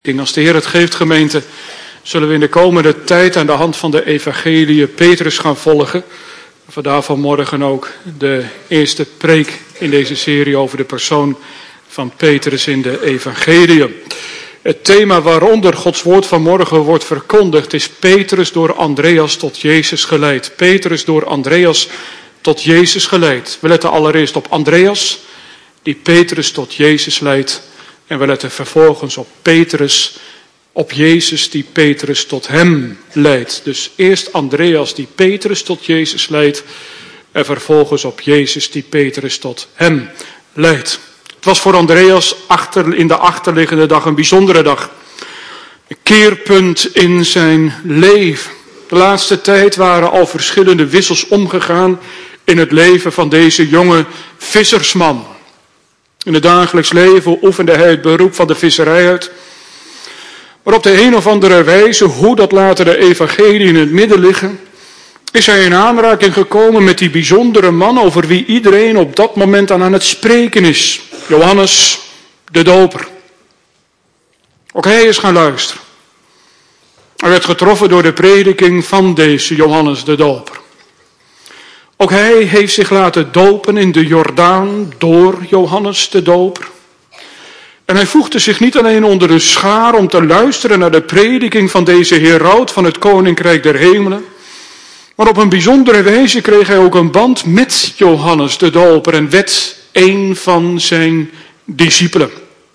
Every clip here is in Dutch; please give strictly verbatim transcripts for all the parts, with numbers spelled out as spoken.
Als de Heer het geeft, gemeente, zullen we in de komende tijd aan de hand van de evangelie Petrus gaan volgen. Vandaar vanmorgen ook de eerste preek in deze serie over de persoon van Petrus in de evangelie. Het thema waaronder Gods woord vanmorgen wordt verkondigd is Petrus door Andreas tot Jezus geleid. Petrus door Andreas tot Jezus geleid. We letten allereerst op Andreas, die Petrus tot Jezus leidt. En we letten vervolgens op Petrus, op Jezus die Petrus tot hem leidt. Dus eerst Andreas die Petrus tot Jezus leidt. En vervolgens op Jezus die Petrus tot hem leidt. Het was voor Andreas achter, in de achterliggende dag een bijzondere dag. Een keerpunt in zijn leven. De laatste tijd waren al verschillende wissels omgegaan in het leven van deze jonge vissersman. In het dagelijks leven oefende hij het beroep van de visserij uit. Maar op de een of andere wijze, hoe dat later de evangelie in het midden liggen, is hij in aanraking gekomen met die bijzondere man over wie iedereen op dat moment aan aan het spreken is. Johannes de Doper. Ook hij is gaan luisteren. Hij werd getroffen door de prediking van deze Johannes de Doper. Ook hij heeft zich laten dopen in de Jordaan door Johannes de Doper. En hij voegde zich niet alleen onder de schaar om te luisteren naar de prediking van deze heraut van het Koninkrijk der Hemelen. Maar op een bijzondere wijze kreeg hij ook een band met Johannes de Doper en werd een van zijn discipelen.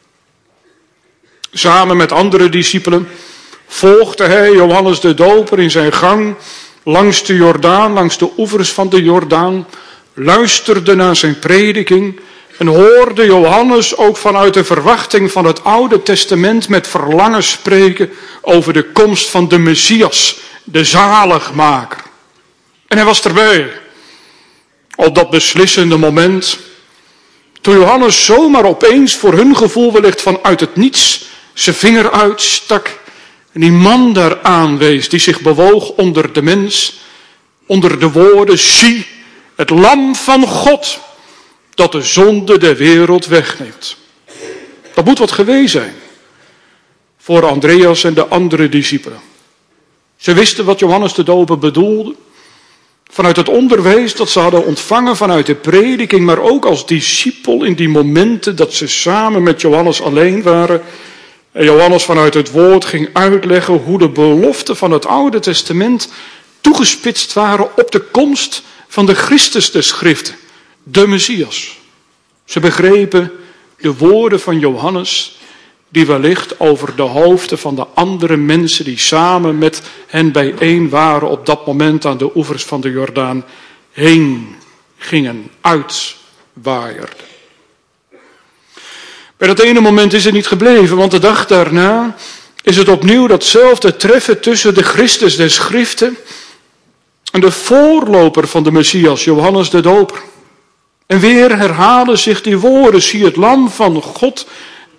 Samen met andere discipelen volgde hij Johannes de Doper in zijn gang langs de Jordaan, langs de oevers van de Jordaan, luisterde naar zijn prediking en hoorde Johannes ook vanuit de verwachting van het Oude Testament met verlangen spreken over de komst van de Messias, de zaligmaker. En hij was erbij, op dat beslissende moment, toen Johannes zomaar opeens voor hun gevoel wellicht vanuit het niets zijn vinger uitstak en die man daar aanwees, die zich bewoog onder de mens, onder de woorden, zie, het lam van God, dat de zonde der wereld wegneemt. Dat moet wat geweest zijn voor Andreas en de andere discipelen. Ze wisten wat Johannes de Doper bedoelde, vanuit het onderwijs dat ze hadden ontvangen vanuit de prediking, maar ook als discipel in die momenten dat ze samen met Johannes alleen waren. En Johannes vanuit het woord ging uitleggen hoe de beloften van het Oude Testament toegespitst waren op de komst van de Christus des Schriften, de Messias. Ze begrepen de woorden van Johannes, die wellicht over de hoofden van de andere mensen die samen met hen bijeen waren op dat moment aan de oevers van de Jordaan heen gingen, uitwaaierden. Bij dat ene moment is het niet gebleven, want de dag daarna is het opnieuw datzelfde treffen tussen de Christus des Schriften en de voorloper van de Messias, Johannes de Doper. En weer herhalen zich die woorden, zie het lam van God.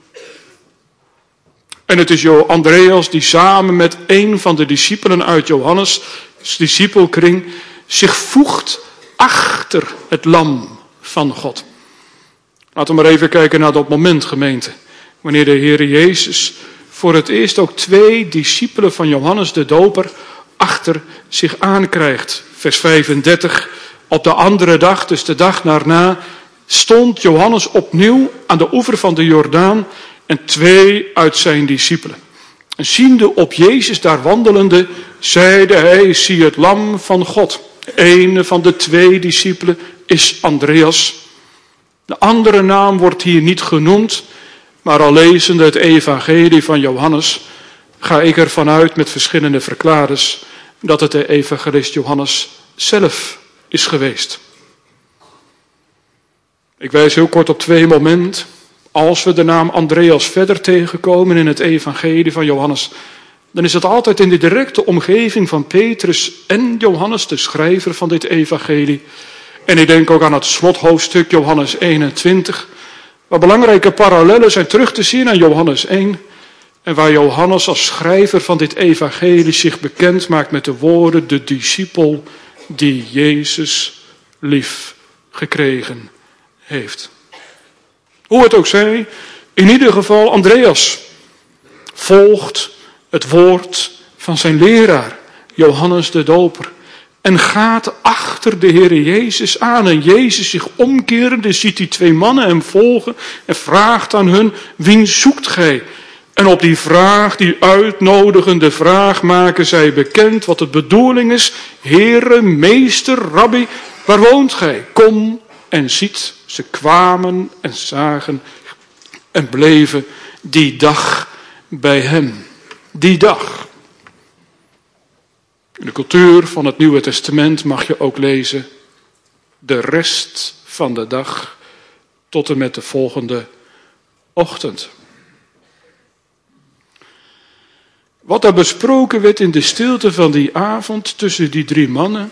En het is Andreas die samen met een van de discipelen uit Johannes' discipelkring zich voegt achter het lam van God. Laten we maar even kijken naar dat moment, gemeente. Wanneer de Heer Jezus voor het eerst ook twee discipelen van Johannes de Doper achter zich aankrijgt. Vers vijfendertig. Op de andere dag, dus de dag daarna, stond Johannes opnieuw aan de oever van de Jordaan en twee uit zijn discipelen. En ziende op Jezus daar wandelende, zeide hij, zie het lam van God. De ene van de twee discipelen is Andreas. De andere naam wordt hier niet genoemd, maar al lezende het evangelie van Johannes ga ik ervan uit met verschillende verklaarders dat het de evangelist Johannes zelf is geweest. Ik wijs heel kort op twee momenten. Als we de naam Andreas verder tegenkomen in het evangelie van Johannes, dan is het altijd in de directe omgeving van Petrus en Johannes, de schrijver van dit evangelie. En ik denk ook aan het slothoofdstuk Johannes eenentwintig, waar belangrijke parallellen zijn terug te zien aan Johannes één. En waar Johannes als schrijver van dit evangelie zich bekend maakt met de woorden, de discipel die Jezus lief gekregen heeft. Hoe het ook zij, in ieder geval Andreas volgt het woord van zijn leraar, Johannes de Doper. En gaat achter de Heere Jezus aan. En Jezus zich omkerende ziet die twee mannen hem volgen en vraagt aan hun, wien zoekt gij? En op die vraag, die uitnodigende vraag, maken zij bekend wat de bedoeling is. Heere, meester, rabbi, waar woont gij? Kom en ziet. Ze kwamen en zagen en bleven die dag bij hem. Die dag. In de cultuur van het Nieuwe Testament mag je ook lezen de rest van de dag tot en met de volgende ochtend. Wat er besproken werd in de stilte van die avond tussen die drie mannen,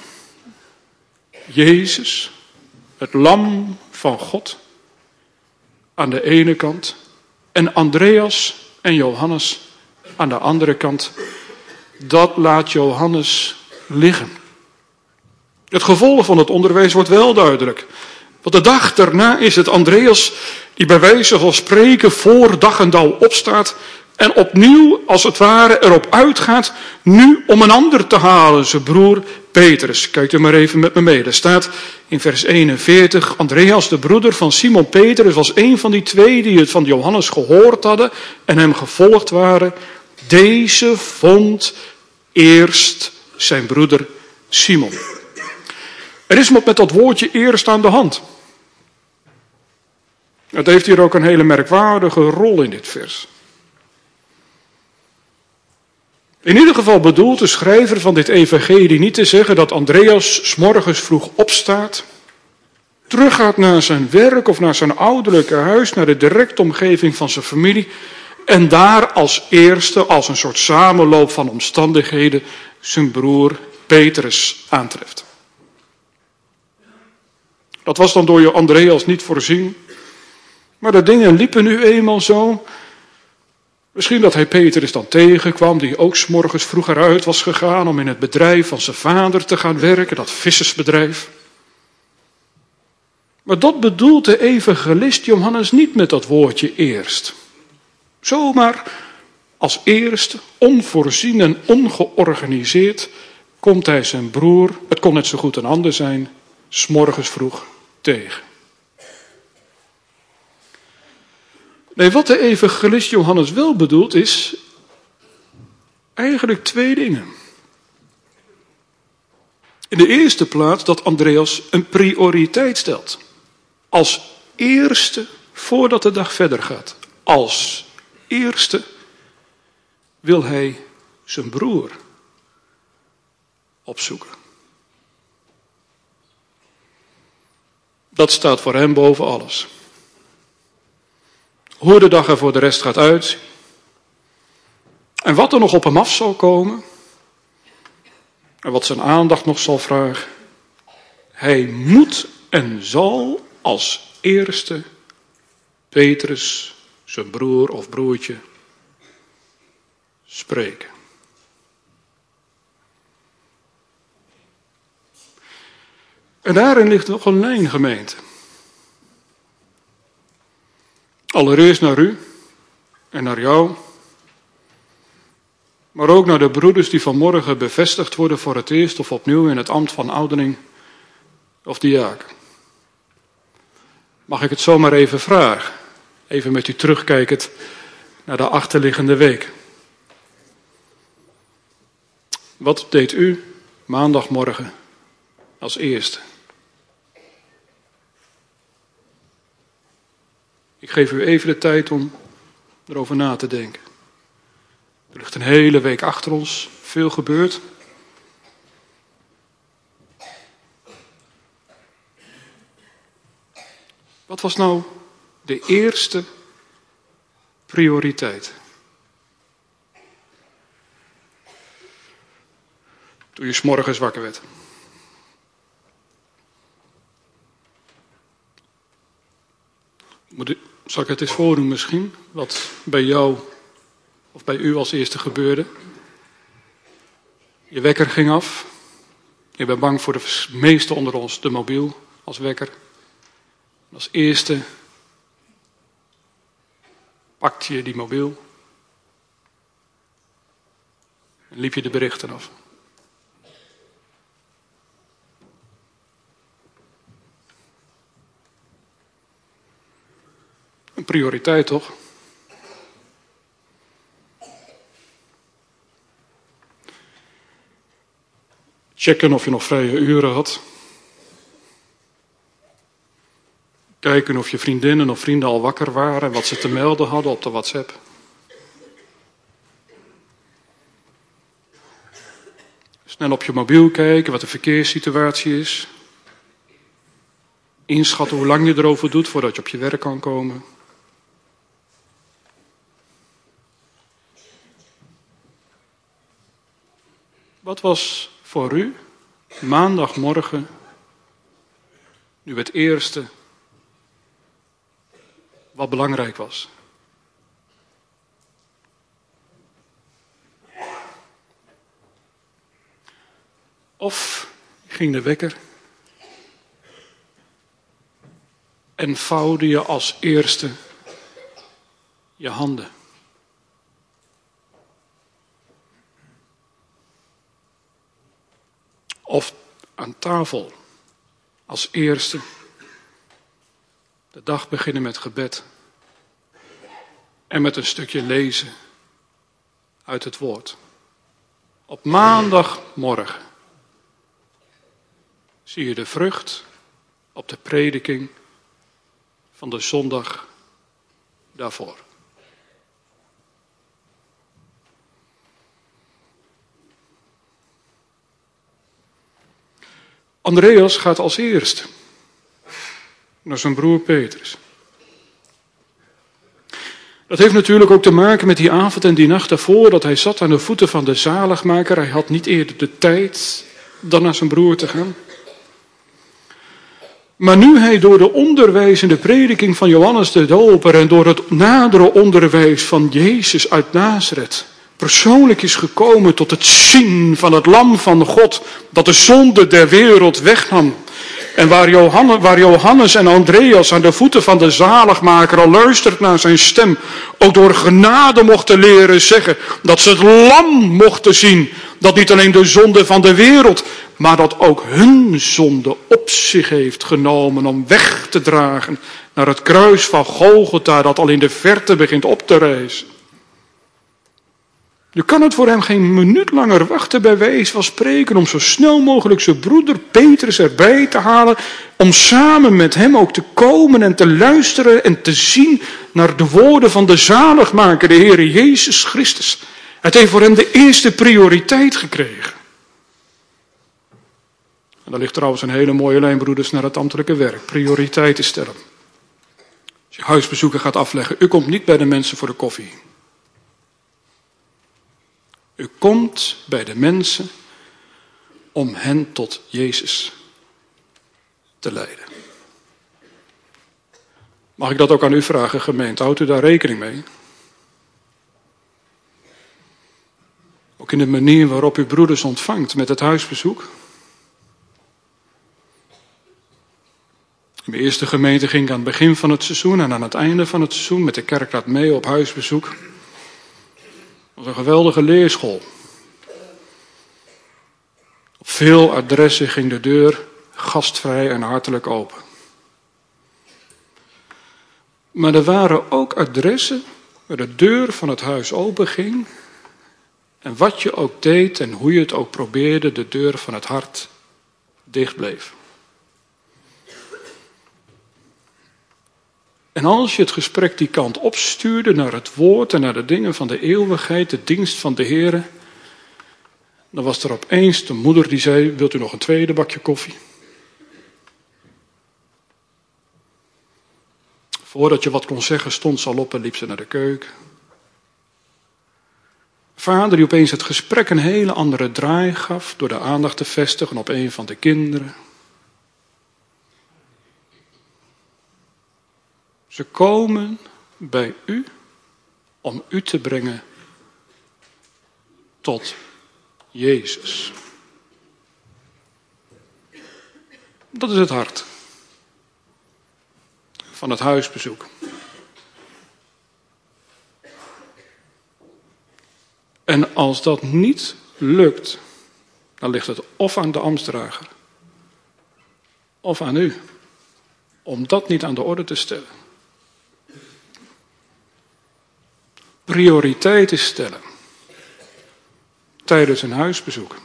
Jezus, het lam van God, aan de ene kant, en Andreas en Johannes aan de andere kant, dat laat Johannes liggen. Het gevolg van het onderwijs wordt wel duidelijk. Want de dag daarna is het Andreas die bij wijze van spreken voor dag en dauw opstaat en opnieuw als het ware erop uitgaat nu om een ander te halen, zijn broer Petrus. Kijkt u maar even met me mee. Er staat in vers eenenveertig, Andreas, de broeder van Simon Petrus, was een van die twee die het van Johannes gehoord hadden en hem gevolgd waren. Deze vond eerst zijn broeder Simon. Er is wat met dat woordje eerst aan de hand. Het heeft hier ook een hele merkwaardige rol in dit vers. In ieder geval bedoelt de schrijver van dit evangelie niet te zeggen dat Andreas 's morgens vroeg opstaat, teruggaat naar zijn werk of naar zijn ouderlijke huis, naar de directe omgeving van zijn familie en daar als eerste, als een soort samenloop van omstandigheden, zijn broer Petrus aantreft. Dat was dan door Andreas niet voorzien, maar de dingen liepen nu eenmaal zo. Misschien dat hij Petrus dan tegenkwam, die ook 's morgens vroeger uit was gegaan om in het bedrijf van zijn vader te gaan werken, dat vissersbedrijf. Maar dat bedoelt de evangelist Johannes niet met dat woordje eerst. Zomaar als eerst, onvoorzien en ongeorganiseerd, komt hij zijn broer, het kon net zo goed een ander zijn, 's morgens vroeg tegen. Nee, wat de evangelist Johannes wel bedoelt is eigenlijk twee dingen. In de eerste plaats dat Andreas een prioriteit stelt. Als eerste voordat de dag verder gaat. Als eerste wil hij zijn broer opzoeken. Dat staat voor hem boven alles. Hoe de dag er voor de rest gaat uit. En wat er nog op hem af zal komen. En wat zijn aandacht nog zal vragen. Hij moet en zal als eerste Petrus, zijn broer of broertje, spreken. En daarin ligt nog een lijn, gemeente. Allereerst naar u en naar jou, maar ook naar de broeders die vanmorgen bevestigd worden voor het eerst of opnieuw in het ambt van ouderling of diaken. Mag ik het zomaar even vragen, even met u terugkijkend naar de achterliggende week. Wat deed u maandagmorgen als eerste? Ik geef u even de tijd om erover na te denken. Er ligt een hele week achter ons, veel gebeurd. Wat was nou de eerste prioriteit? Toen je 's morgens wakker werd. Moet ik, zal ik het eens voordoen misschien, wat bij jou of bij u als eerste gebeurde? Je wekker ging af. Je bent bang voor de meesten onder ons, de mobiel als wekker. Als eerste pakte je die mobiel. En liep je de berichten af. Een prioriteit toch? Checken of je nog vrije uren had. Kijken of je vriendinnen of vrienden al wakker waren en wat ze te melden hadden op de WhatsApp. Snel op je mobiel kijken wat de verkeerssituatie is. Inschatten hoe lang je erover doet voordat je op je werk kan komen. Wat was voor u maandagmorgen nu het eerste wat belangrijk was? Of ging de wekker en vouwde je als eerste je handen? Of aan tafel als eerste de dag beginnen met gebed en met een stukje lezen uit het woord. Op maandagmorgen zie je de vrucht op de prediking van de zondag daarvoor. Andreas gaat als eerste naar zijn broer Petrus. Dat heeft natuurlijk ook te maken met die avond en die nacht daarvoor, dat hij zat aan de voeten van de zaligmaker. Hij had niet eerder de tijd dan naar zijn broer te gaan. Maar nu hij door de onderwijzende prediking van Johannes de Doper en door het nadere onderwijs van Jezus uit Nazareth persoonlijk is gekomen tot het zien van het lam van God dat de zonde der wereld wegnam. En waar Johannes, waar Johannes en Andreas aan de voeten van de zaligmaker al luistert naar zijn stem, ook door genade mochten leren zeggen dat ze het lam mochten zien, dat niet alleen de zonde van de wereld, maar dat ook hun zonde op zich heeft genomen om weg te dragen naar het kruis van Golgotha dat al in de verte begint op te rijzen. Je kan het voor hem geen minuut langer wachten bij wijze van spreken om zo snel mogelijk zijn broeder Petrus erbij te halen, om samen met hem ook te komen en te luisteren en te zien naar de woorden van de zaligmaker, de Heer Jezus Christus. Het heeft voor hem de eerste prioriteit gekregen. En daar ligt trouwens een hele mooie lijn, broeders, naar het ambtelijke werk. Prioriteiten stellen. Als je huisbezoeken gaat afleggen, u komt niet bij de mensen voor de koffie. U komt bij de mensen om hen tot Jezus te leiden. Mag ik dat ook aan u vragen, gemeente? Houdt u daar rekening mee? Ook in de manier waarop u broeders ontvangt met het huisbezoek. In mijn eerste gemeente ging ik aan het begin van het seizoen en aan het einde van het seizoen met de kerkraad mee op huisbezoek. Het was een geweldige leerschool. Op veel adressen ging de deur gastvrij en hartelijk open. Maar er waren ook adressen waar de deur van het huis open ging. En wat je ook deed en hoe je het ook probeerde, de deur van het hart dicht bleef. En als je het gesprek die kant opstuurde naar het woord en naar de dingen van de eeuwigheid, de dienst van de Heer, dan was er opeens de moeder die zei, wilt u nog een tweede bakje koffie? Voordat je wat kon zeggen, stond ze al op en liep ze naar de keuken. Vader die opeens het gesprek een hele andere draai gaf door de aandacht te vestigen op een van de kinderen. Ze komen bij u om u te brengen tot Jezus. Dat is het hart van het huisbezoek. En als dat niet lukt, dan ligt het of aan de ambtsdrager of aan u, om dat niet aan de orde te stellen. Prioriteiten stellen tijdens een huisbezoek.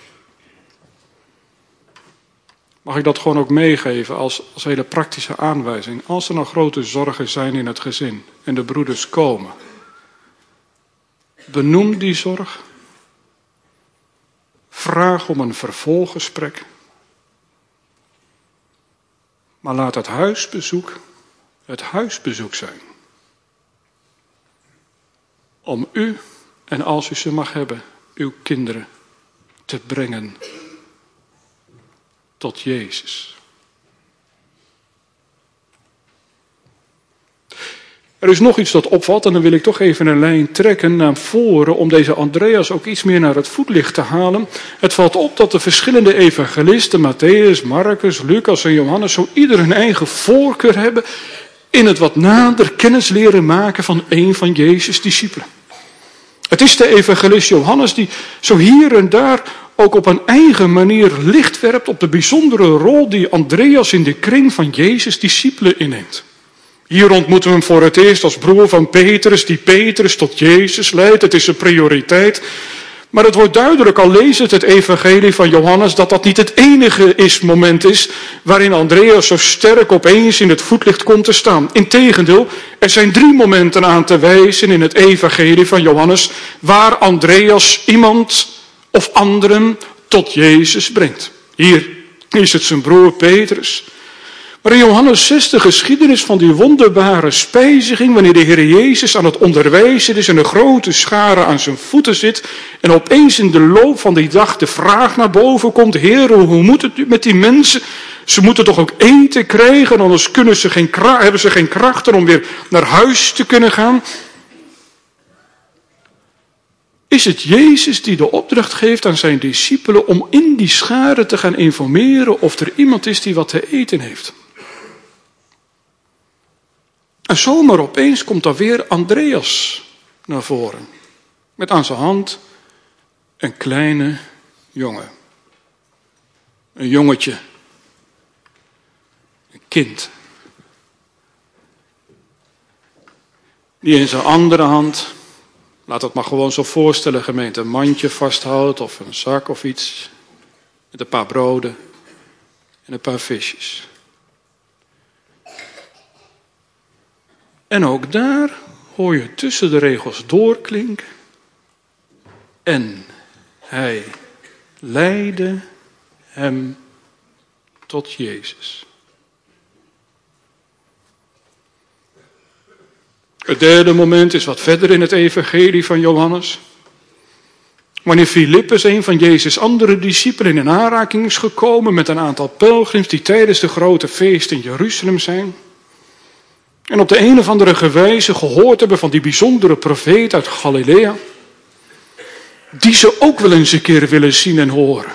Mag ik dat gewoon ook meegeven als, als hele praktische aanwijzing? Als er nog grote zorgen zijn in het gezin en de broeders komen, benoem die zorg. Vraag om een vervolggesprek. Maar laat het huisbezoek het huisbezoek zijn. Om u, en als u ze mag hebben, uw kinderen te brengen tot Jezus. Er is nog iets dat opvalt en dan wil ik toch even een lijn trekken naar voren om deze Andreas ook iets meer naar het voetlicht te halen. Het valt op dat de verschillende evangelisten, Matthäus, Marcus, Lucas en Johannes, zo ieder hun eigen voorkeur hebben in het wat nader kennis leren maken van een van Jezus' discipelen. Het is de evangelist Johannes die zo hier en daar ook op een eigen manier licht werpt op de bijzondere rol die Andreas in de kring van Jezus' discipelen inneemt. Hier ontmoeten we hem voor het eerst als broer van Petrus, die Petrus tot Jezus leidt. Het is een prioriteit. Maar het wordt duidelijk, al lezend het evangelie van Johannes, dat dat niet het enige is, moment is waarin Andreas zo sterk opeens in het voetlicht komt te staan. Integendeel, er zijn drie momenten aan te wijzen in het evangelie van Johannes waar Andreas iemand of anderen tot Jezus brengt. Hier is het zijn broer Petrus. Maar in Johannes zes de geschiedenis van die wonderbare spijziging, wanneer de Heer Jezus aan het onderwijzen is en een grote schare aan zijn voeten zit en opeens in de loop van die dag de vraag naar boven komt: Heer, hoe moet het nu met die mensen? Ze moeten toch ook eten krijgen, anders kunnen ze geen kracht, hebben ze geen krachten om weer naar huis te kunnen gaan. Is het Jezus die de opdracht geeft aan zijn discipelen om in die schare te gaan informeren of er iemand is die wat te eten heeft? En zomaar opeens komt dan weer Andreas naar voren. Met aan zijn hand een kleine jongen. Een jongetje. Een kind. Die in zijn andere hand, laat het maar gewoon zo voorstellen gemeente, een mandje vasthoudt of een zak of iets. Met een paar broden en een paar visjes. En ook daar hoor je tussen de regels doorklinken. En hij leidde hem tot Jezus. Het derde moment is wat verder in het evangelie van Johannes. Wanneer Filippus, een van Jezus' andere discipelen, in aanraking is gekomen met een aantal pelgrims die tijdens de grote feest in Jeruzalem zijn. En op de een of andere wijze gehoord hebben van die bijzondere profeet uit Galilea. Die ze ook wel eens een keer willen zien en horen.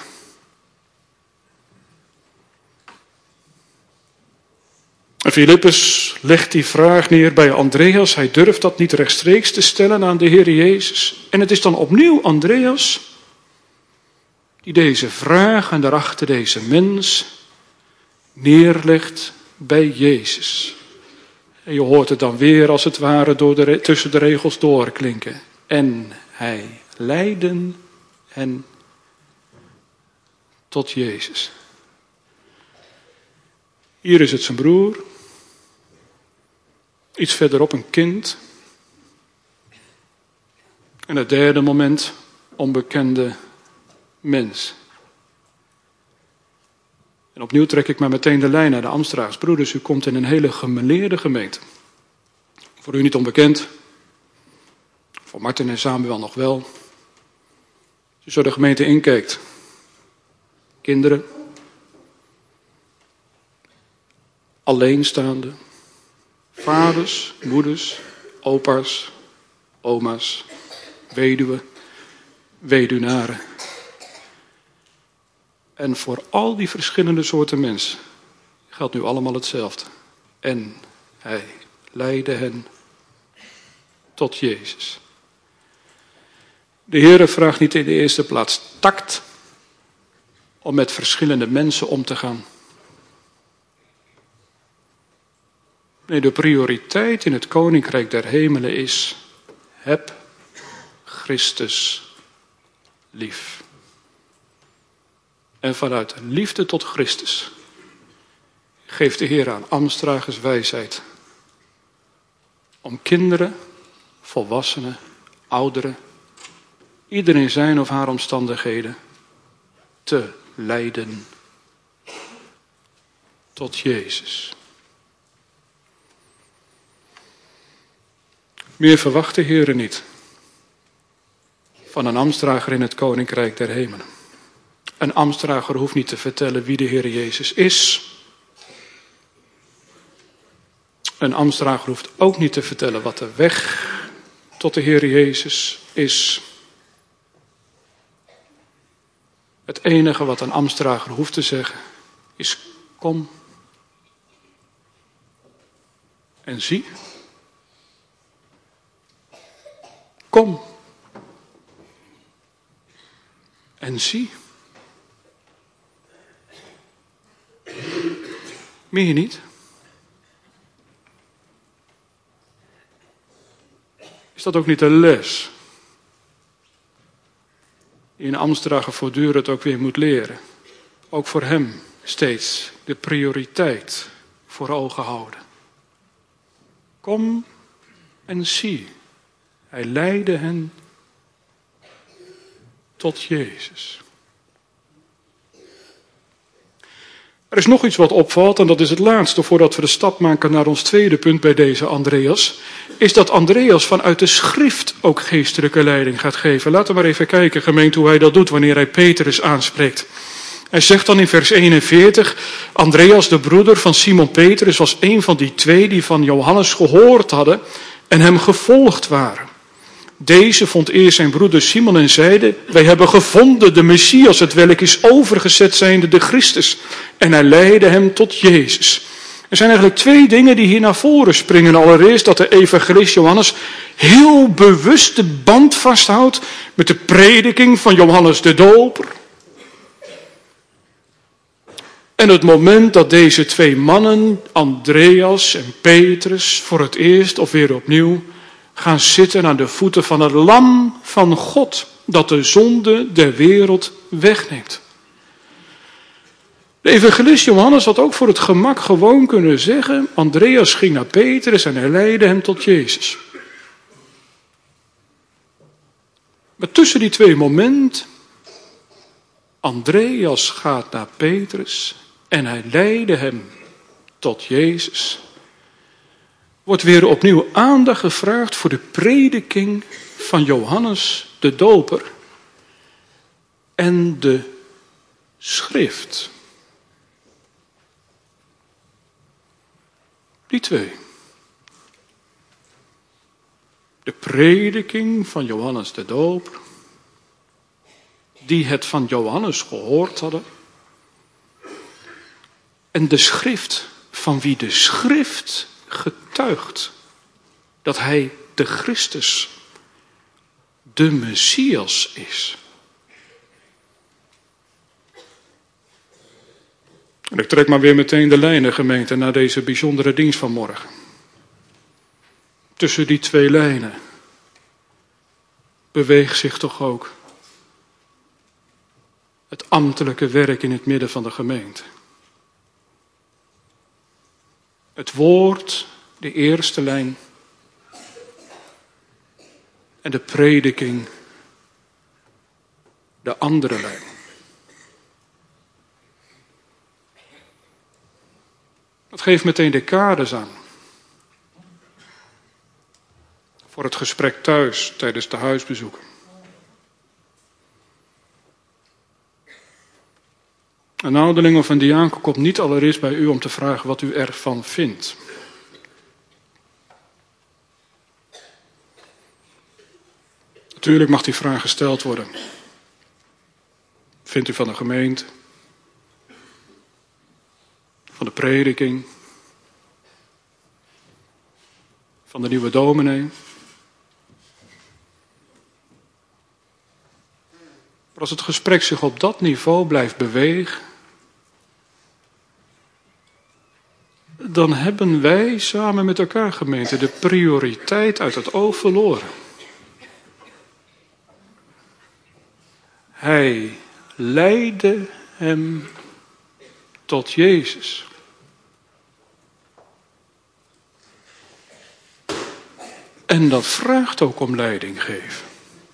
En Filippus legt die vraag neer bij Andreas. Hij durft dat niet rechtstreeks te stellen aan de Heer Jezus. En het is dan opnieuw Andreas die deze vraag en daarachter deze mens neerlegt bij Jezus. En je hoort het dan weer als het ware door de, tussen de regels doorklinken. En hij leidde hen tot Jezus. Hier is het zijn broer. Iets verderop een kind. En het derde moment, onbekende mens. En opnieuw trek ik maar meteen de lijn naar de Amstraags. Broeders, u komt in een hele gemêleerde gemeente. Voor u niet onbekend. Voor Martin en Samuel nog wel. Als u zo de gemeente inkijkt. Kinderen. Alleenstaande. Vaders, moeders, opa's, oma's, weduwen, weduwnaren. En voor al die verschillende soorten mensen geldt nu allemaal hetzelfde. En hij leidde hen tot Jezus. De Heere vraagt niet in de eerste plaats tact om met verschillende mensen om te gaan. Nee, de prioriteit in het Koninkrijk der Hemelen is: heb Christus lief. En vanuit liefde tot Christus geeft de Heer aan ambtsdragers wijsheid om kinderen, volwassenen, ouderen, ieder in zijn of haar omstandigheden te leiden tot Jezus. Meer verwacht de Heer niet van een ambtsdrager in het Koninkrijk der Hemelen. Een ambtsdrager hoeft niet te vertellen wie de Heer Jezus is. Een ambtsdrager hoeft ook niet te vertellen wat de weg tot de Heer Jezus is. Het enige wat een ambtsdrager hoeft te zeggen is: kom en zie. Kom en zie. Meer niet. Is dat ook niet een les die een ambtsdrager voortdurend ook weer moet leren? Ook voor hem steeds de prioriteit voor ogen houden. Kom en zie. Hij leidde hen tot Jezus. Er is nog iets wat opvalt, en dat is het laatste voordat we de stap maken naar ons tweede punt bij deze Andreas. Is dat Andreas vanuit de schrift ook geestelijke leiding gaat geven. Laten we maar even kijken, gemeente, hoe hij dat doet wanneer hij Petrus aanspreekt. Hij zegt dan in vers eenenveertig, Andreas, de broeder van Simon Petrus, was een van die twee die van Johannes gehoord hadden en hem gevolgd waren. Deze vond eerst zijn broeder Simon en zeide: wij hebben gevonden de Messias, het welk is overgezet zijnde de Christus. En hij leidde hem tot Jezus. Er zijn eigenlijk twee dingen die hier naar voren springen. Allereerst dat de evangelist Johannes heel bewust de band vasthoudt met de prediking van Johannes de Doper. En het moment dat deze twee mannen, Andreas en Petrus, voor het eerst of weer opnieuw gaan zitten aan de voeten van het lam van God, dat de zonde der wereld wegneemt. De evangelist Johannes had ook voor het gemak gewoon kunnen zeggen: Andreas ging naar Petrus en hij leidde hem tot Jezus. Maar tussen die twee momenten, Andreas gaat naar Petrus en hij leidde hem tot Jezus, wordt weer opnieuw aandacht gevraagd voor de prediking van Johannes de Doper en de schrift. Die twee. De prediking van Johannes de Doper, die het van Johannes gehoord hadden, en de schrift van wie de schrift getuigt dat hij de Christus, de Messias is. En ik trek maar weer meteen de lijnen, gemeente, naar deze bijzondere dienst van morgen. Tussen die twee lijnen beweegt zich toch ook het ambtelijke werk in het midden van de gemeente. Het woord, de eerste lijn, en de prediking, de andere lijn. Dat geeft meteen de kaders aan voor het gesprek thuis tijdens de huisbezoeken. Een ouderling of een diaken komt niet allereerst bij u om te vragen wat u ervan vindt. Natuurlijk mag die vraag gesteld worden. Vindt u van de gemeente? Van de prediking? Van de nieuwe dominee? Maar als het gesprek zich op dat niveau blijft bewegen, dan hebben wij samen met elkaar, gemeente, de prioriteit uit het oog verloren. Hij leidde hem tot Jezus. En dat vraagt ook om leiding geven.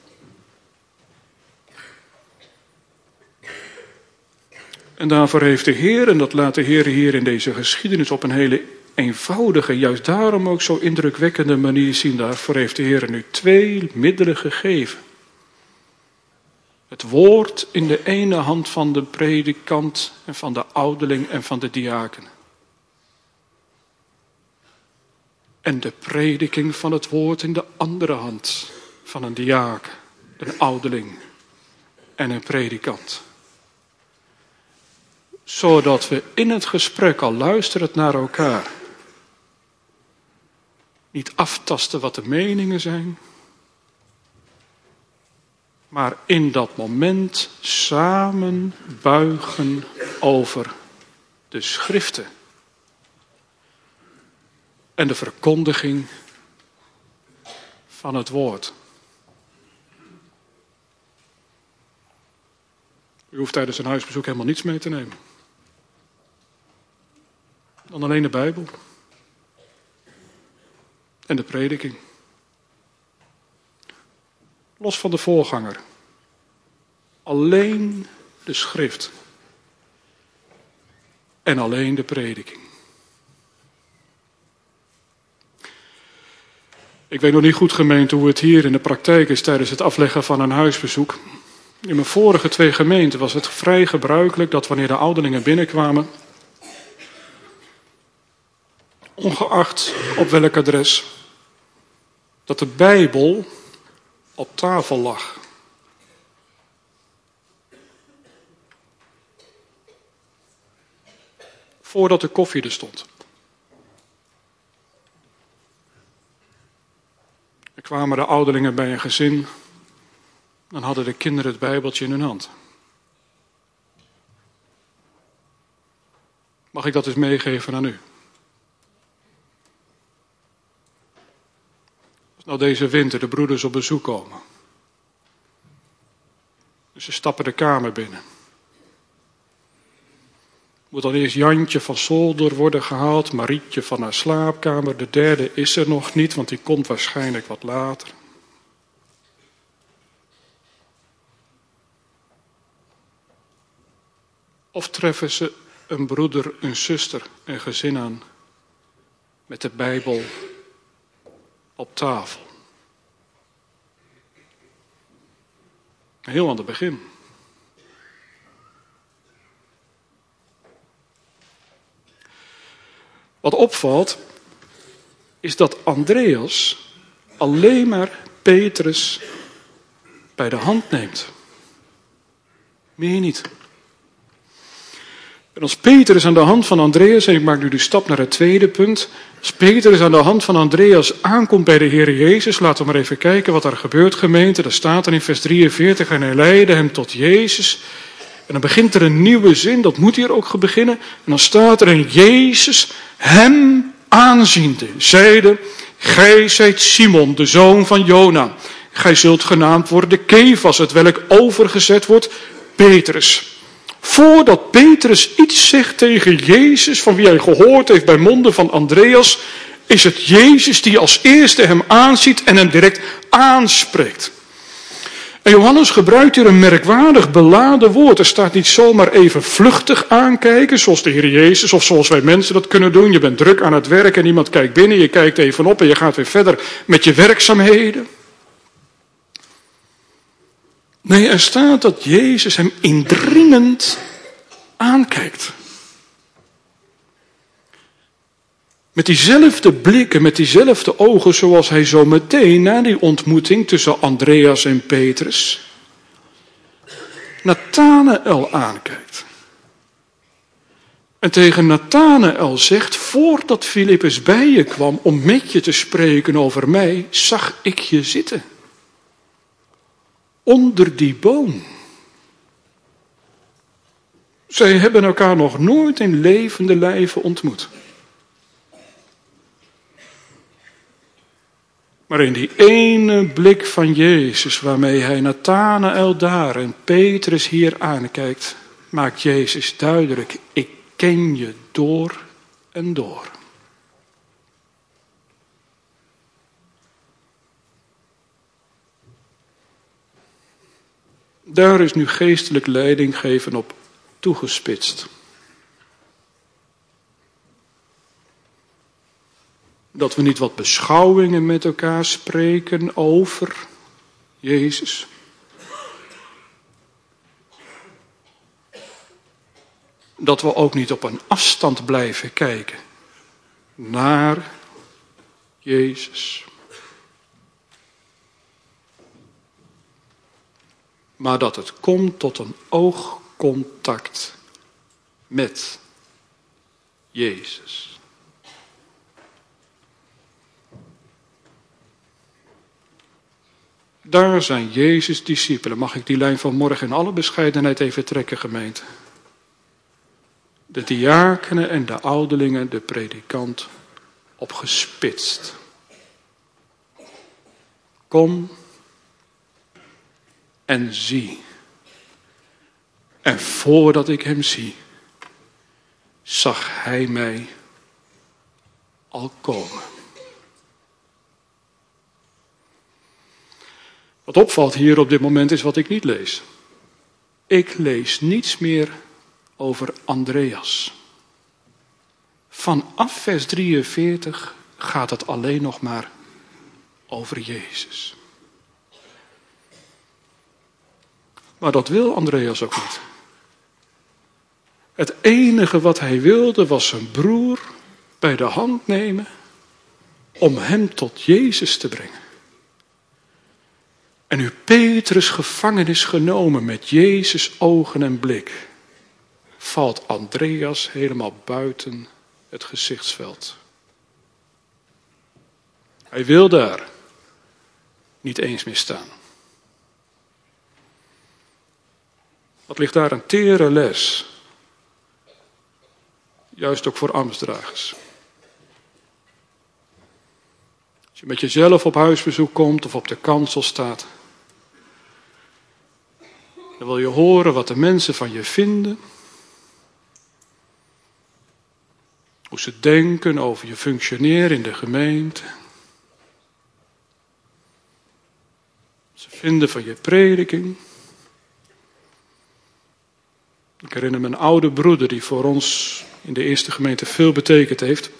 En daarvoor heeft de Heer, en dat laat de Heer hier in deze geschiedenis op een hele eenvoudige, juist daarom ook zo indrukwekkende manier zien, daarvoor heeft de Heer nu twee middelen gegeven. Het woord in de ene hand van de predikant en van de ouderling en van de diaken. En de prediking van het woord in de andere hand van een diaken, een ouderling en een predikant. Zodat we in het gesprek, al luisterend naar elkaar, niet aftasten wat de meningen zijn, maar in dat moment samen buigen over de schriften en de verkondiging van het woord. U hoeft tijdens een huisbezoek helemaal niets mee te nemen. Dan alleen de Bijbel. En de prediking. Los van de voorganger. Alleen de schrift. En alleen de prediking. Ik weet nog niet goed, gemeente, hoe het hier in de praktijk is tijdens het afleggen van een huisbezoek. In mijn vorige twee gemeenten was het vrij gebruikelijk dat wanneer de ouderlingen binnenkwamen, ongeacht op welk adres, dat de Bijbel op tafel lag. Voordat de koffie er stond. Er kwamen de ouderlingen bij een gezin, dan hadden de kinderen het Bijbeltje in hun hand. Mag ik dat eens meegeven aan u? Als nou deze winter de broeders op bezoek komen. Dus ze stappen de kamer binnen. Moet dan eerst Jantje van zolder worden gehaald, Marietje van haar slaapkamer. De derde is er nog niet, want die komt waarschijnlijk wat later. Of treffen ze een broeder, een zuster, een gezin aan met de Bijbel op tafel. Heel aan het begin. Wat opvalt, is dat Andreas alleen maar Petrus bij de hand neemt. Meer niet. En als Petrus aan de hand van Andreas, en ik maak nu de stap naar het tweede punt. Als Petrus aan de hand van Andreas aankomt bij de Heer Jezus, laten we maar even kijken wat er gebeurt, gemeente. Daar staat er in vers drieënveertig, en hij leidde hem tot Jezus. En dan begint er een nieuwe zin, dat moet hier ook beginnen. En dan staat er in Jezus, hem aanziende, zeide, gij zijt Simon, de zoon van Jona. Gij zult genaamd worden Kefas, het welk overgezet wordt Petrus. Voordat Petrus iets zegt tegen Jezus, van wie hij gehoord heeft bij monden van Andreas, is het Jezus die als eerste hem aanziet en hem direct aanspreekt. En Johannes gebruikt hier een merkwaardig beladen woord. Er staat niet zomaar even vluchtig aankijken, zoals de Heer Jezus of zoals wij mensen dat kunnen doen. Je bent druk aan het werk en iemand kijkt binnen, je kijkt even op en je gaat weer verder met je werkzaamheden. Nee, er staat dat Jezus hem indringend aankijkt. Met diezelfde blikken, met diezelfde ogen zoals hij zo meteen na die ontmoeting tussen Andreas en Petrus Nathanael aankijkt. En tegen Nathanael zegt, voordat Filippus bij je kwam om met je te spreken over mij, zag ik je zitten. Onder die boom. Zij hebben elkaar nog nooit in levende lijven ontmoet. Maar in die ene blik van Jezus, waarmee hij Nathanael daar en Petrus hier aankijkt, maakt Jezus duidelijk: ik ken je door en door. Daar is nu geestelijk leiding geven op toegespitst. Dat we niet wat beschouwingen met elkaar spreken over Jezus. Dat we ook niet op een afstand blijven kijken naar Jezus. Maar dat het komt tot een oogcontact met Jezus. Daar zijn Jezus' discipelen. Mag ik die lijn van morgen in alle bescheidenheid even trekken, gemeente? De diakenen en de ouderlingen, de predikant, opgespitst. Kom en zie. En voordat ik hem zie, zag hij mij al komen. Wat opvalt hier op dit moment is wat ik niet lees. Ik lees niets meer over Andreas. Vanaf vers drieënveertig gaat het alleen nog maar over Jezus. Maar dat wil Andreas ook niet. Het enige wat hij wilde was zijn broer bij de hand nemen om hem tot Jezus te brengen. En nu Petrus gevangen is genomen met Jezus' ogen en blik, valt Andreas helemaal buiten het gezichtsveld. Hij wil daar niet eens meer staan. Wat ligt daar een tere les, juist ook voor ambtsdragers. Als je met jezelf op huisbezoek komt of op de kansel staat, dan wil je horen wat de mensen van je vinden. Hoe ze denken over je functioneren in de gemeente. Wat ze vinden van je prediking. Ik herinner me een oude broeder die voor ons in de eerste gemeente veel betekend heeft.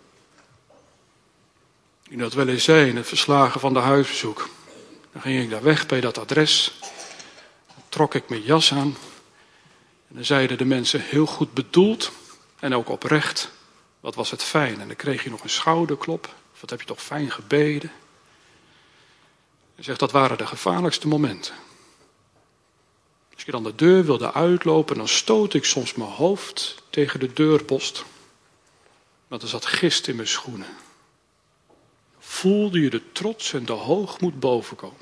Die dat wel eens zei in het verslagen van de huisbezoek. Dan ging ik daar weg bij dat adres. Dan trok ik mijn jas aan. En dan zeiden de mensen heel goed bedoeld en ook oprecht: wat was het fijn. En dan kreeg je nog een schouderklop. Of wat heb je toch fijn gebeden. Hij zegt, dat waren de gevaarlijkste momenten. Als je dan de deur wilde uitlopen, dan stoot ik soms mijn hoofd tegen de deurpost. Want er zat gist in mijn schoenen. Voelde je de trots en de hoogmoed bovenkomen.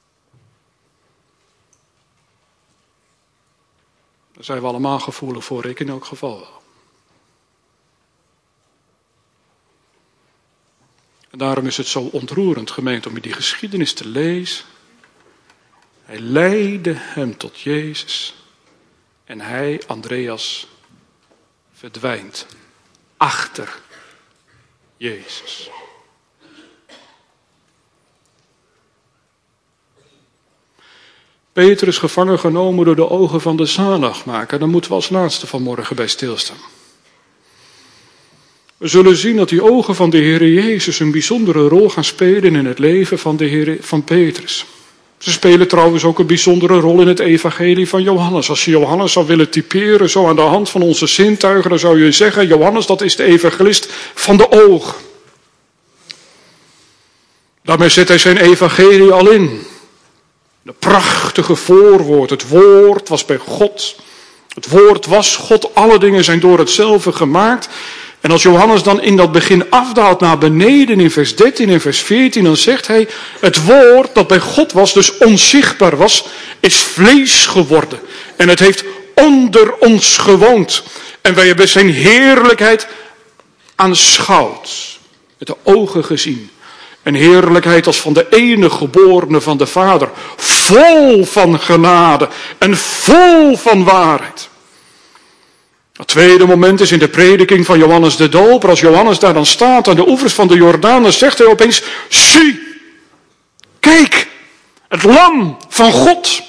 Daar zijn we allemaal gevoelig voor, ik in elk geval wel. En daarom is het zo ontroerend, gemeente, om die geschiedenis te lezen. Hij leidde hem tot Jezus. En hij, Andreas, verdwijnt achter Jezus. Petrus gevangen genomen door de ogen van de zaligmaker. Daar moeten we als laatste vanmorgen bij stilstaan. We zullen zien dat die ogen van de Heer Jezus een bijzondere rol gaan spelen in het leven van, de Heer, van Petrus. Ze spelen trouwens ook een bijzondere rol in het evangelie van Johannes. Als je Johannes zou willen typeren, zo aan de hand van onze zintuigen, dan zou je zeggen, Johannes, dat is de evangelist van de oog. Daarmee zet hij zijn evangelie al in. De prachtige voorwoord, het woord was bij God. Het woord was God, alle dingen zijn door hetzelfde gemaakt. En als Johannes dan in dat begin afdaalt naar beneden in vers dertien en vers veertien, dan zegt hij, het woord dat bij God was, dus onzichtbaar was, is vlees geworden. En het heeft onder ons gewoond. En wij hebben zijn heerlijkheid aanschouwd. Met de ogen gezien. Een heerlijkheid als van de enige geborene van de Vader. Vol van genade en vol van waarheid. Het tweede moment is in de prediking van Johannes de Doper. Als Johannes daar dan staat aan de oevers van de Jordaan, dan zegt hij opeens: zie, kijk, het lam van God.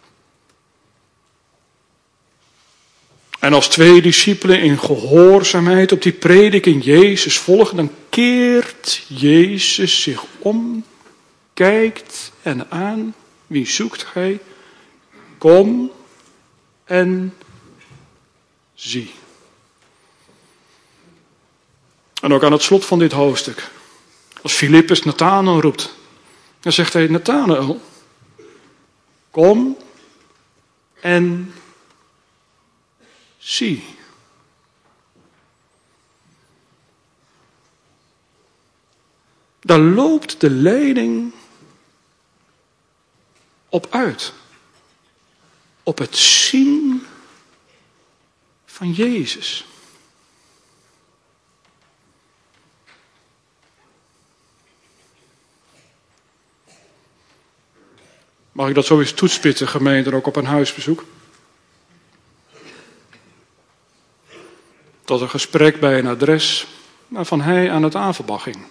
En als twee discipelen in gehoorzaamheid op die prediking Jezus volgen, dan keert Jezus zich om, kijkt en aan. Wie zoekt gij? Kom en zie. En ook aan het slot van dit hoofdstuk, als Filippus Nathanael roept, dan zegt hij: Nathanael, kom en zie. Daar loopt de leiding op uit. Op het zien van Jezus. Mag ik dat zo eens toetspitsen, gemeente, ook op een huisbezoek? Tot een gesprek bij een adres waarvan hij aan het avondmaal ging.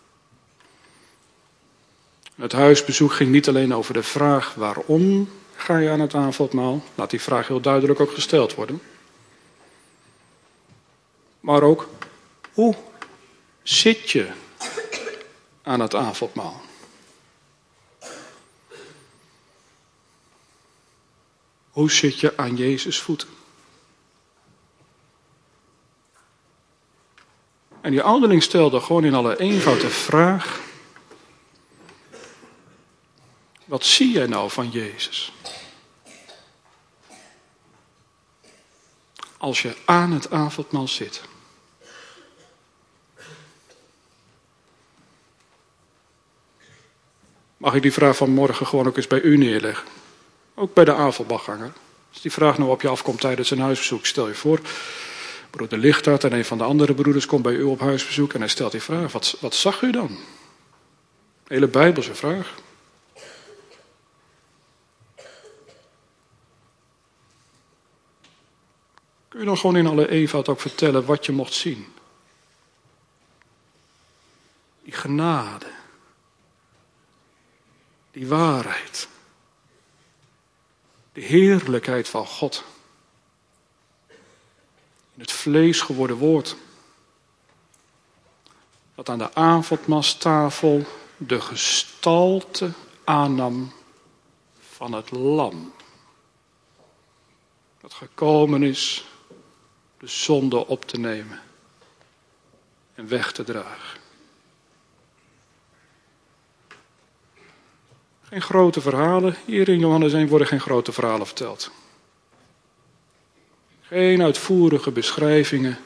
Het huisbezoek ging niet alleen over de vraag: waarom ga je aan het avondmaal? Laat die vraag heel duidelijk ook gesteld worden. Maar ook: hoe zit je aan het avondmaal? Hoe zit je aan Jezus' voeten? En die ouderling stelde gewoon in alle eenvoud de vraag: wat zie jij nou van Jezus? Als je aan het avondmaal zit. Mag ik die vraag van morgen gewoon ook eens bij u neerleggen? Ook bij de avondmaalganger. Als die vraag nou op je afkomt tijdens een huisbezoek, stel je voor, broeder Lichthart en een van de andere broeders komt bij u op huisbezoek en hij stelt die vraag: wat, wat zag u dan? Hele Bijbelse vraag. Kun je dan gewoon in alle eenvoud ook vertellen wat je mocht zien? Die genade. Die waarheid. De heerlijkheid van God. In het vlees geworden woord. Dat aan de avondmaalstafel de gestalte aannam van het lam. Dat gekomen is de zonde op te nemen en weg te dragen. Geen grote verhalen. Hier in Johannes één worden geen grote verhalen verteld. Geen uitvoerige beschrijvingen.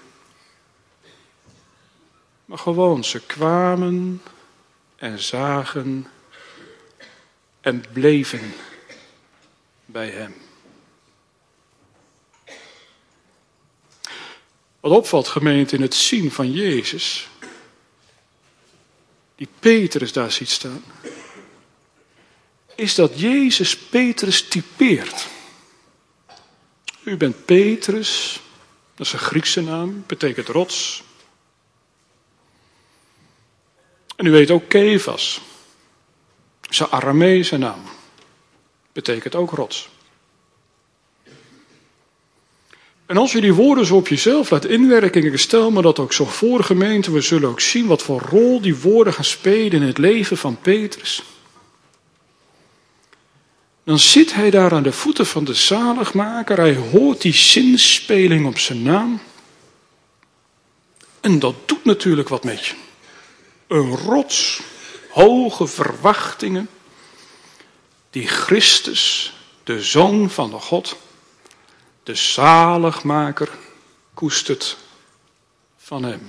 Maar gewoon, ze kwamen en zagen en bleven bij hem. Wat opvalt, gemeente, in het zien van Jezus, die Petrus daar ziet staan, is dat Jezus Petrus typeert. U bent Petrus, dat is een Griekse naam, betekent rots. En u weet ook Kefas, dat is een Arameese naam, betekent ook rots. En als je die woorden zo op jezelf laat inwerken, en ik stel me dat ook zo voor, gemeente, we zullen ook zien wat voor rol die woorden gaan spelen in het leven van Petrus. Dan zit hij daar aan de voeten van de zaligmaker, hij hoort die zinspeling op zijn naam. En dat doet natuurlijk wat met je. Een rots, hoge verwachtingen, die Christus, de Zoon van de God, de zaligmaker, koestert van hem.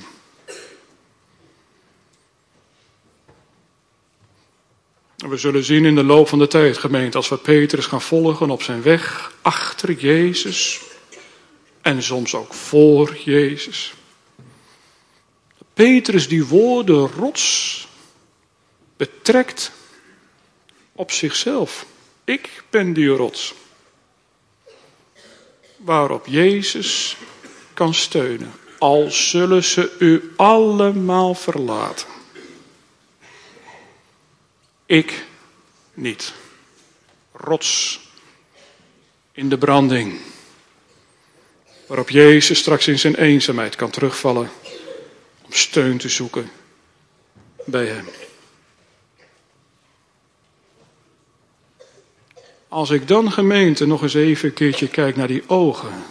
We zullen zien in de loop van de tijd, gemeente, als we Petrus gaan volgen op zijn weg achter Jezus, En soms ook voor Jezus. Petrus die woorden rots betrekt op zichzelf. Ik ben die rots. Waarop Jezus kan steunen. Al zullen ze u allemaal verlaten. Ik niet. Rots in de branding. Waarop Jezus straks in zijn eenzaamheid kan terugvallen om steun te zoeken bij hem. Als ik dan, gemeente, nog eens even een keertje kijk naar die ogen.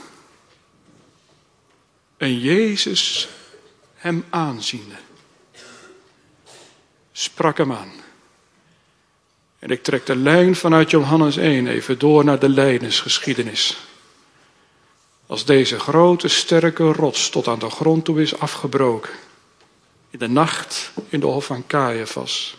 En Jezus hem aanziende. Sprak hem aan. En ik trek de lijn vanuit Johannes één even door naar de lijdensgeschiedenis. Als deze grote sterke rots tot aan de grond toe is afgebroken. In de nacht in de hof van Caiaphas.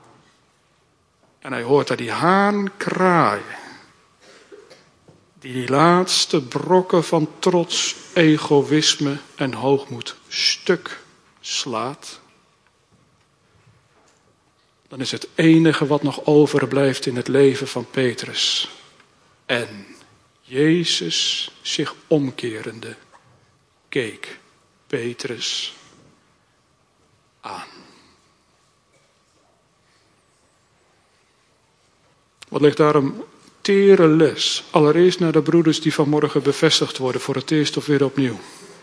En hij hoort daar die haan kraaien. Die die laatste brokken van trots, egoïsme en hoogmoed stuk slaat. Dan is het enige wat nog overblijft in het leven van Petrus. En Jezus zich omkerende keek Petrus aan. Wat ligt daar een tere les? Allereerst naar de broeders die vanmorgen bevestigd worden voor het eerst of weer opnieuw.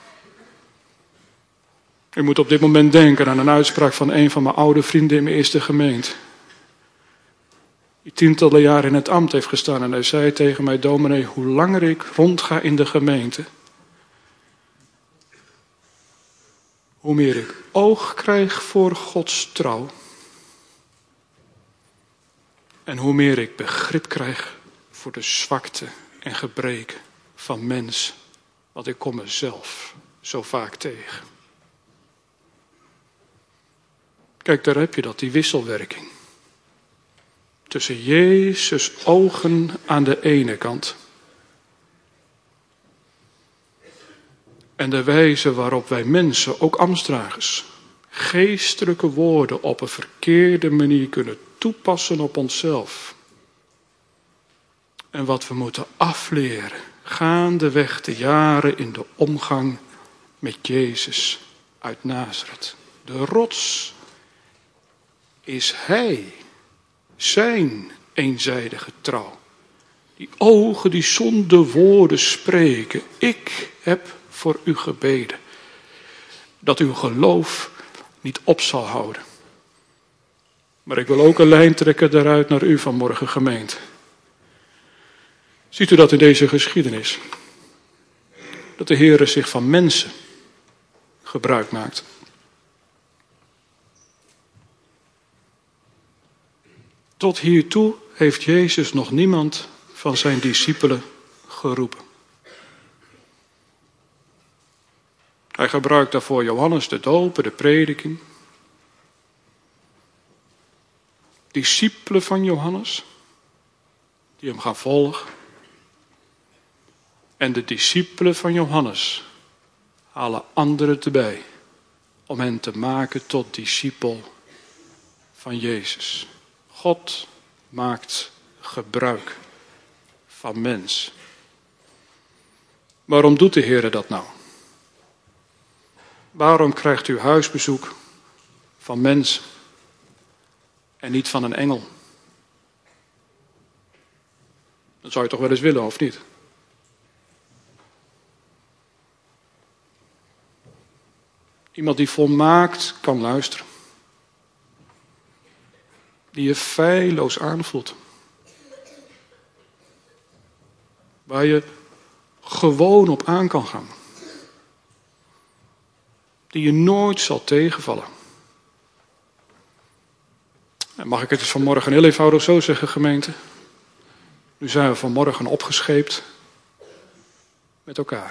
U moet op dit moment denken aan een uitspraak van een van mijn oude vrienden in mijn eerste gemeente. Die tientallen jaren in het ambt heeft gestaan en hij zei tegen mij: dominee, hoe langer ik rondga in de gemeente, hoe meer ik oog krijg voor Gods trouw. En hoe meer ik begrip krijg voor de zwakte en gebreken van mens. Want ik kom mezelf zo vaak tegen. Kijk, daar heb je dat, die wisselwerking. Tussen Jezus' ogen aan de ene kant. En de wijze waarop wij mensen, ook ambtsdragers, geestelijke woorden op een verkeerde manier kunnen toepassen op onszelf. En wat we moeten afleren, gaandeweg de jaren in de omgang met Jezus uit Nazareth. De rots is Hij, zijn eenzijdige trouw. Die ogen die zonder woorden spreken. Ik heb voor u gebeden. Dat uw geloof niet op zal houden. Maar ik wil ook een lijn trekken daaruit naar u vanmorgen, gemeente. Ziet u dat in deze geschiedenis? Dat de Heere zich van mensen gebruik maakt. Tot hiertoe heeft Jezus nog niemand van zijn discipelen geroepen. Hij gebruikt daarvoor Johannes de doper, de prediking. Discipelen van Johannes, die hem gaan volgen. En de discipelen van Johannes halen anderen erbij om hen te maken tot discipel van Jezus. God maakt gebruik van mens. Waarom doet de Heer dat nou? Waarom krijgt u huisbezoek van mens en niet van een engel? Dat zou je toch wel eens willen, of niet? Iemand die volmaakt kan luisteren. Die je feilloos aanvoelt. Waar je gewoon op aan kan gaan. Die je nooit zal tegenvallen. En mag ik het dus vanmorgen heel eenvoudig zo zeggen, gemeente? Nu zijn we vanmorgen opgescheept met elkaar.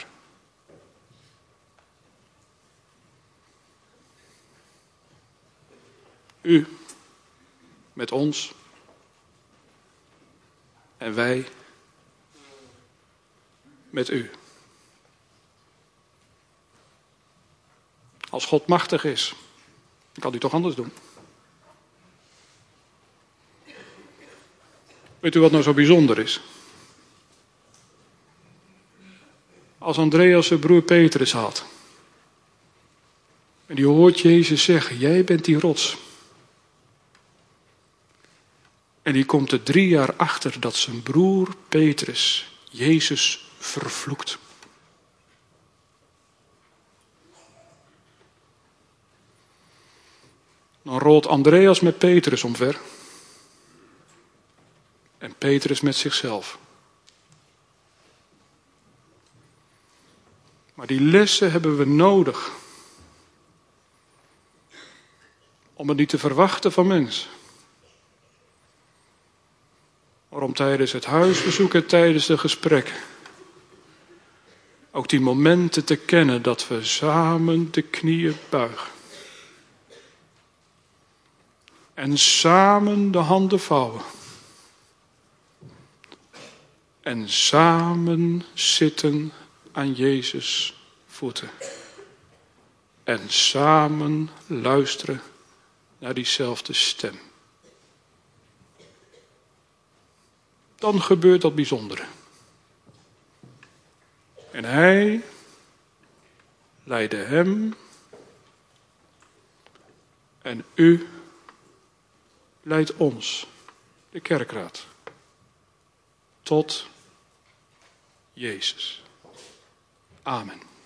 U met ons en wij met u. Als God machtig is, dan kan hij toch anders doen. Weet u wat nou zo bijzonder is? Als Andreas zijn broer Petrus had. En die hoort Jezus zeggen, jij bent die rots. En die komt er drie jaar achter dat zijn broer Petrus Jezus vervloekt. Dan rolt Andreas met Petrus omver. En Petrus met zichzelf. Maar die lessen hebben we nodig. Om het niet te verwachten van mensen. Maar om tijdens het huisbezoek en tijdens de gesprekken. Ook die momenten te kennen dat we samen de knieën buigen. En samen de handen vouwen. En samen zitten aan Jezus' voeten. En samen luisteren naar diezelfde stem. Dan gebeurt dat bijzondere. En hij leidde hem. En u leidt ons, de kerkraad, tot Jezus. Amen.